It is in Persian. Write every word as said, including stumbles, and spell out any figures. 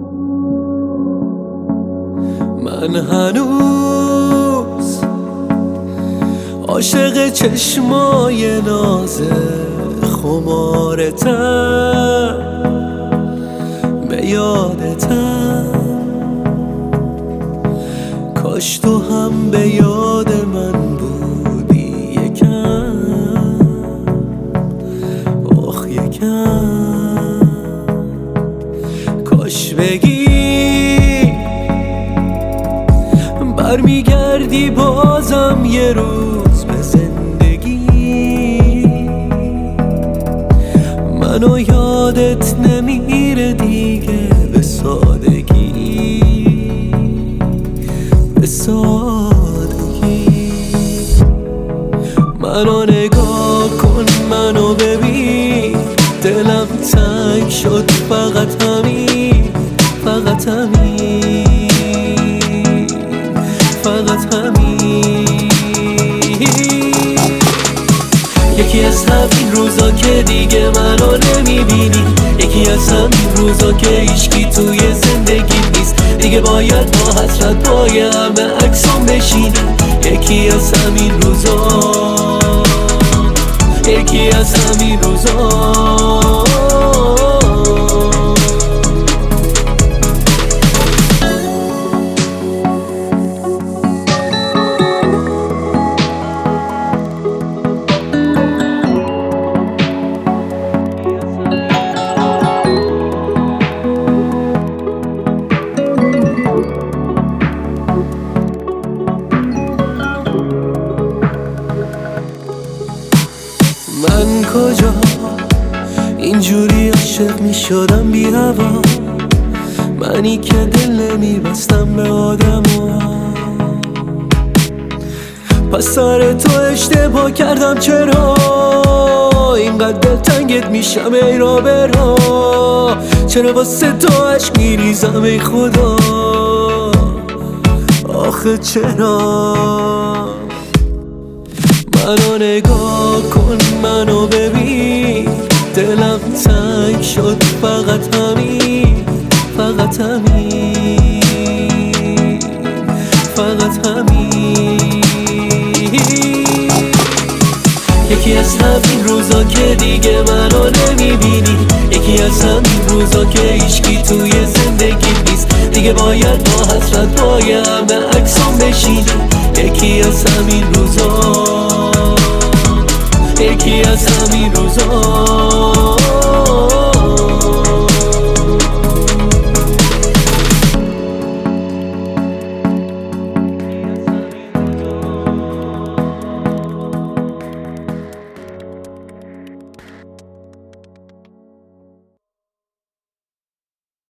من هنوز عاشق چشمای ناز خمارتم، به یادتم. کاش تو هم به یاد من بودی یکم، آخ یکم. کاش بگی برمیگردی بازم یه روز به زندگی، منو یادت نمیره دیگه به سادگی، به سادگی. منو نگاه کن، منو ببین، دلم تنگ شد فقط همین، فقط همین، فقط همین. یکی از همین روزا که دیگه منو نمیبینی، یکی از همین روزا که هیچکی توی زندگی نیست دیگه، باید با حسرت پای همه عکسام بشینی. یکی از همین روزا، یکی از همین روزا. من کجا اینجوری عاشق می شدم بی هوا، منی که دل نمی بستم به آدما. پس سر تو اشتباه کردم، چرا اینقدر دلتنگت میشم ای را برا؟ چرا واسه تو عشق می ریزم ای خدا؟ آخه چرا؟ منو نگاه کن، منو ببین، دلم تنگ شد فقط همین، فقط همین، فقط همین. یکی از همین روزا که دیگه منو نمیبینی، یکی از همین روزا که هیچکی توی زندگی نیست دیگه، باید با حسرت پای همه عکسام بشینی. یکی از همین روزا، یکی از همین روزا.